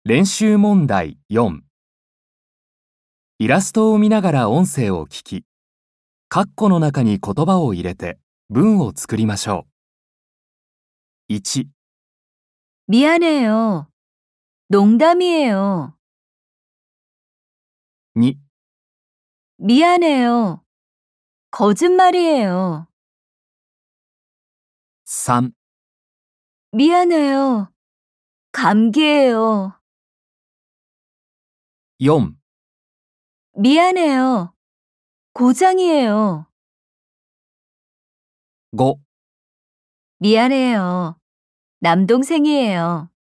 練習問題4。イラストを見ながら音声を聞き、括弧の中に言葉を入れて文を作りましょう。1、 미안해요. 농담이에요. 2、 미안해요. 거짓말이에요. 3、 미안해요. 감기예요. 4、 미안해요. 고장이에요. 5。 미안해요. 남동생이에요.